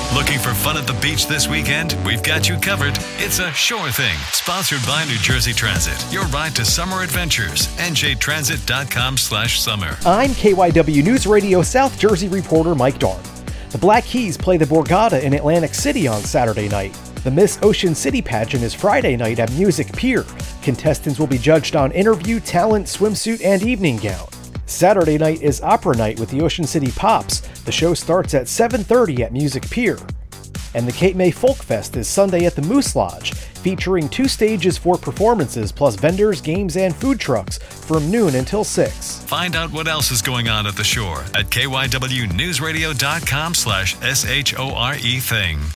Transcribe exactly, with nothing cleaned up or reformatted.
Looking for fun at the beach this weekend? We've got you covered. It's a Shore Thing, sponsored by New Jersey Transit. Your ride to summer adventures. N J transit dot com slash summer. I'm K Y W News Radio South Jersey reporter Mike Darn. The Black Keys play the Borgata in Atlantic City on Saturday night. The Miss Ocean City pageant is Friday night at Music Pier. Contestants will be judged on interview, talent, swimsuit, and evening gown. Saturday night is Opera Night with the Ocean City Pops. The show starts at seven thirty at Music Pier. And the Cape May Folk Fest is Sunday at the Moose Lodge, featuring two stages for performances plus vendors, games, and food trucks from noon until six. Find out what else is going on at the shore at K Y W news radio dot com slash S H O R E thing.